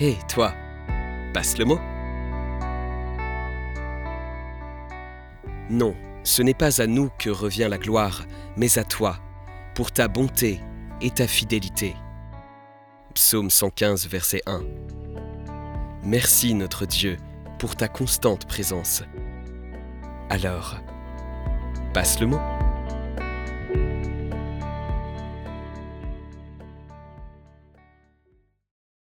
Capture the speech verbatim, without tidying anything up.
Hé, toi, passe le mot. Non, ce n'est pas à nous que revient la gloire, mais à toi, pour ta bonté et ta fidélité. Psaume cent quinze, verset un. Merci notre Dieu pour ta constante présence. Alors, passe le mot.